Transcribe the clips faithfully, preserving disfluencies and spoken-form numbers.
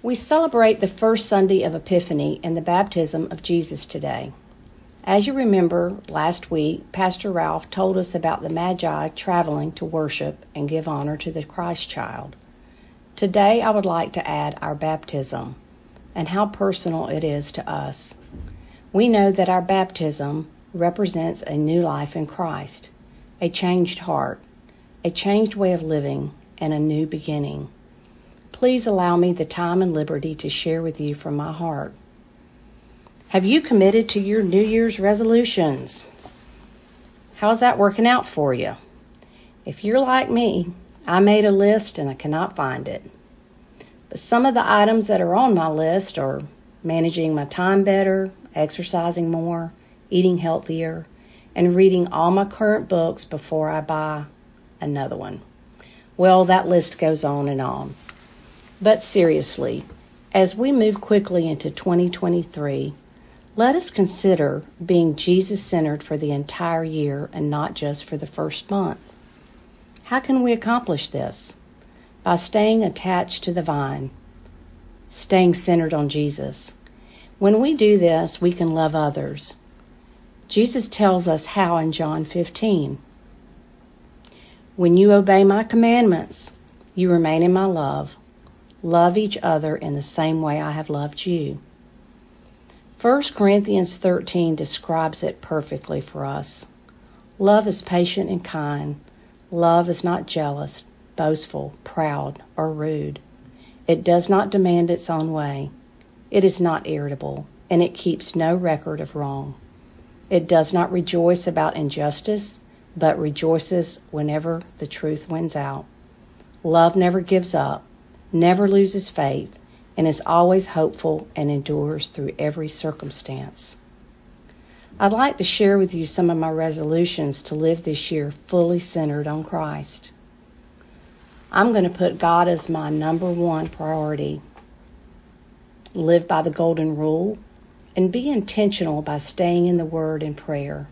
We celebrate the first Sunday of Epiphany and the baptism of Jesus today. As you remember, last week, Pastor Ralph told us about the Magi traveling to worship and give honor to the Christ child. Today, I would like to add our baptism and how personal it is to us. We know that our baptism represents a new life in Christ, a changed heart, a changed way of living, and a new beginning. Please allow me the time and liberty to share with you from my heart. Have you committed to your New Year's resolutions? How's that working out for you? If you're like me, I made a list and I cannot find it. But some of the items that are on my list are managing my time better, exercising more, eating healthier, and reading all my current books before I buy another one. Well, that list goes on and on. But seriously, as we move quickly into twenty twenty-three, let us consider being Jesus-centered for the entire year and not just for the first month. How can we accomplish this? By staying attached to the vine, staying centered on Jesus. When we do this, we can love others. Jesus tells us how in John fifteen. When you obey my commandments, you remain in my love. Love each other in the same way I have loved you. First Corinthians thirteen describes it perfectly for us. Love is patient and kind. Love is not jealous, boastful, proud, or rude. It does not demand its own way. It is not irritable, and it keeps no record of wrong. It does not rejoice about injustice, but rejoices whenever the truth wins out. Love never gives up, never loses faith, and is always hopeful and endures through every circumstance. I'd like to share with you some of my resolutions to live this year fully centered on Christ. I'm going to put God as my number one priority. Live by the golden rule and be intentional by staying in the Word and prayer.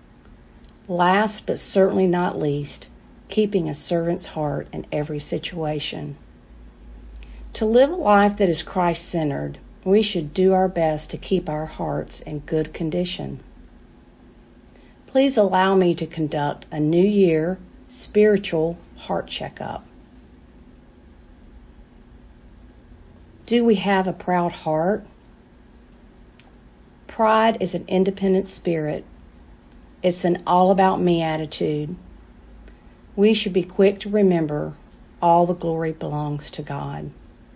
Last but certainly not least, keeping a servant's heart in every situation. To live a life that is Christ-centered, we should do our best to keep our hearts in good condition. Please allow me to conduct a New Year spiritual heart checkup. Do we have a proud heart? Pride is an independent spirit. It's an all-about-me attitude. We should be quick to remember all the glory belongs to God.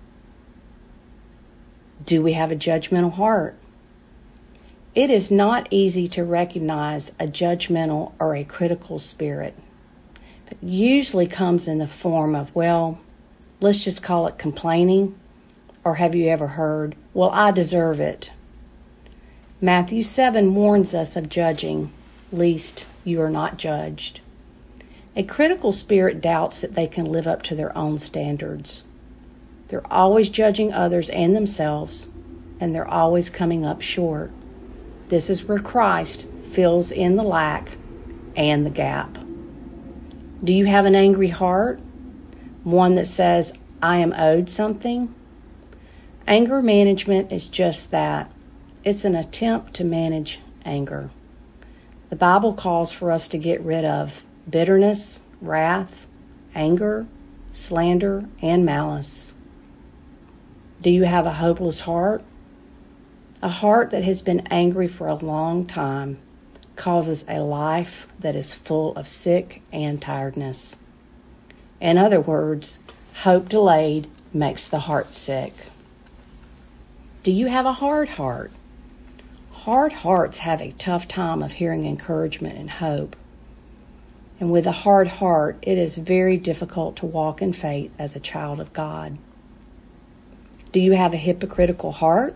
Do we have a judgmental heart? It is not easy to recognize a judgmental or a critical spirit. It usually comes in the form of, well, let's just call it complaining, or have you ever heard, well, I deserve it. Matthew seven warns us of judging, lest you are not judged. A critical spirit doubts that they can live up to their own standards. They're always judging others and themselves, and they're always coming up short. This is where Christ fills in the lack and the gap. Do you have an angry heart? One that says, I am owed something? Anger management is just that. It's an attempt to manage anger. The Bible calls for us to get rid of bitterness, wrath, anger, slander, and malice. Do you have a hopeless heart? A heart that has been angry for a long time causes a life that is full of sick and tiredness. In other words, hope delayed makes the heart sick. Do you have a hard heart? Hard hearts have a tough time of hearing encouragement and hope. And with a hard heart, it is very difficult to walk in faith as a child of God. Do you have a hypocritical heart?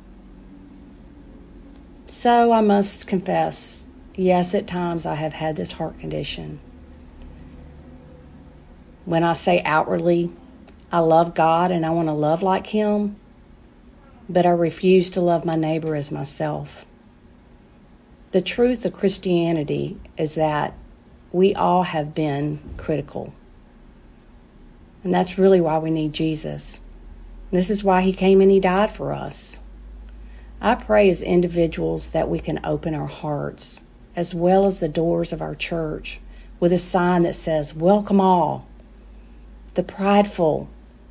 So I must confess, yes, at times I have had this heart condition. When I say outwardly, I love God and I want to love like Him, but I refuse to love my neighbor as myself. The truth of Christianity is that we all have been critical. And that's really why we need Jesus. This is why he came and he died for us. I pray as individuals that we can open our hearts as well as the doors of our church with a sign that says, welcome all. The prideful,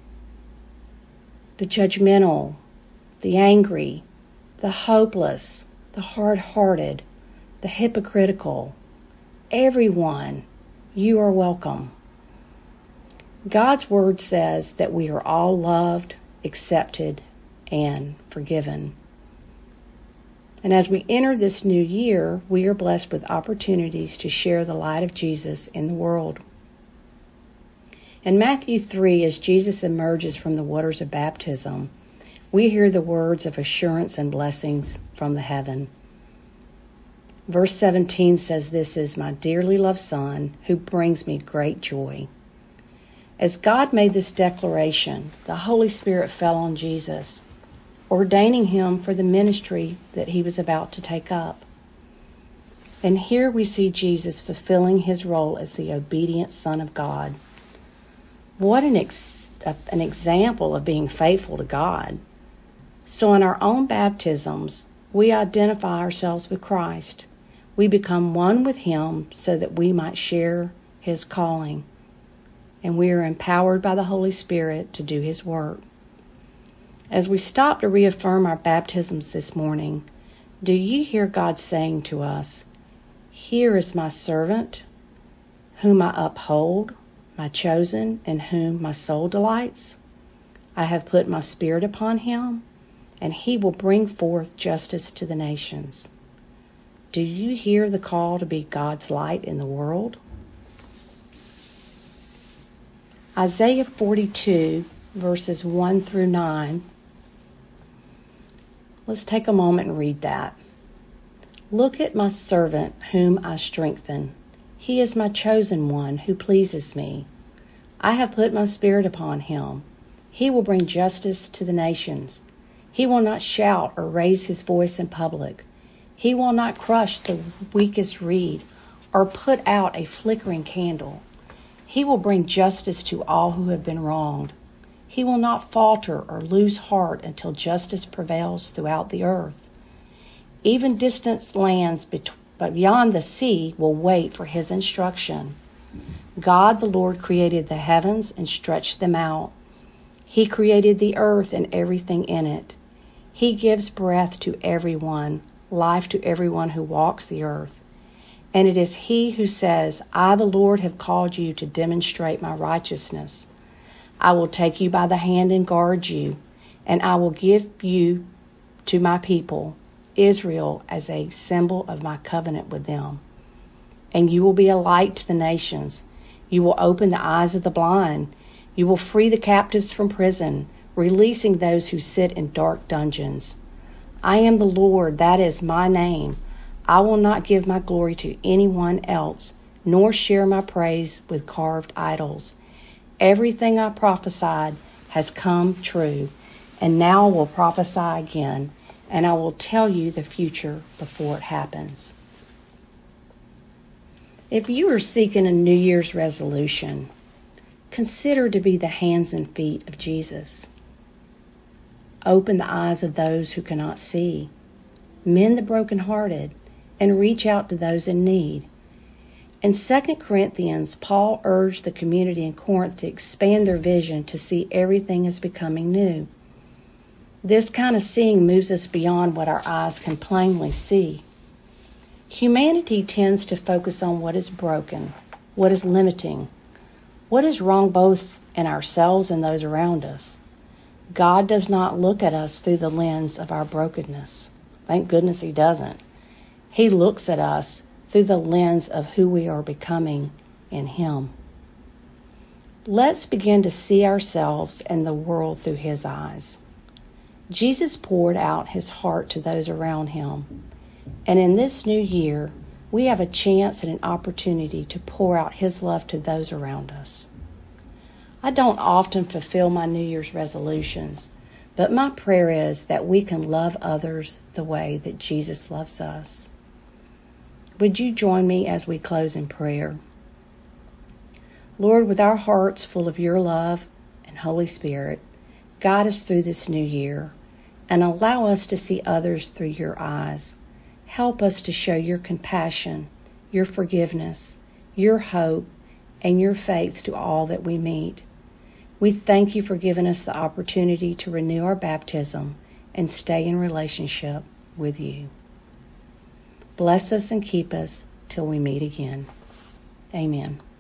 the judgmental, the angry, the hopeless, the hard-hearted, the hypocritical. Everyone, you are welcome. God's word says that we are all loved, accepted, and forgiven. And as we enter this new year, we are blessed with opportunities to share the light of Jesus in the world. In Matthew three, as Jesus emerges from the waters of baptism, we hear the words of assurance and blessings from the heaven. Verse seventeen says, "This is my dearly loved Son, who brings me great joy." As God made this declaration, the Holy Spirit fell on Jesus, ordaining him for the ministry that he was about to take up. And here we see Jesus fulfilling his role as the obedient Son of God. What an, ex- an example of being faithful to God. So in our own baptisms, we identify ourselves with Christ. We become one with him so that we might share his calling. And we are empowered by the Holy Spirit to do his work. As we stop to reaffirm our baptisms this morning, do you hear God saying to us, "Here is my servant, whom I uphold, my chosen, in whom my soul delights? I have put my spirit upon him, and he will bring forth justice to the nations." Do you hear the call to be God's light in the world? Isaiah forty-two, verses one through nine. Let's take a moment and read that. "Look at my servant whom I strengthen. He is my chosen one who pleases me. I have put my spirit upon him. He will bring justice to the nations. He will not shout or raise his voice in public. He will not crush the weakest reed or put out a flickering candle. He will bring justice to all who have been wronged. He will not falter or lose heart until justice prevails throughout the earth. Even distant lands beyond the sea will wait for his instruction. God the Lord created the heavens and stretched them out. He created the earth and everything in it. He gives breath to everyone, life to everyone who walks the earth. And it is he who says, "I, the Lord, have called you to demonstrate my righteousness. I will take you by the hand and guard you, and I will give you to my people, Israel, as a symbol of my covenant with them. And you will be a light to the nations. You will open the eyes of the blind. You will free the captives from prison, releasing those who sit in dark dungeons. I am the Lord, that is my name. I will not give my glory to anyone else, nor share my praise with carved idols. Everything I prophesied has come true, and now I will prophesy again, and I will tell you the future before it happens." If you are seeking a New Year's resolution, consider to be the hands and feet of Jesus. Open the eyes of those who cannot see, mend the brokenhearted, and reach out to those in need. In Second Corinthians, Paul urged the community in Corinth to expand their vision to see everything as becoming new. This kind of seeing moves us beyond what our eyes can plainly see. Humanity tends to focus on what is broken, what is limiting, what is wrong both in ourselves and those around us. God does not look at us through the lens of our brokenness. Thank goodness he doesn't. He looks at us through the lens of who we are becoming in him. Let's begin to see ourselves and the world through his eyes. Jesus poured out his heart to those around him. And in this new year, we have a chance and an opportunity to pour out his love to those around us. I don't often fulfill my New Year's resolutions, but my prayer is that we can love others the way that Jesus loves us. Would you join me as we close in prayer? Lord, with our hearts full of your love and Holy Spirit, Guide us through this new year and allow us to see others through your eyes. Help us to show your compassion, your forgiveness, your hope, and your faith to all that we meet. We thank you for giving us the opportunity to renew our baptism and stay in relationship with you. Bless us and keep us till we meet again. Amen.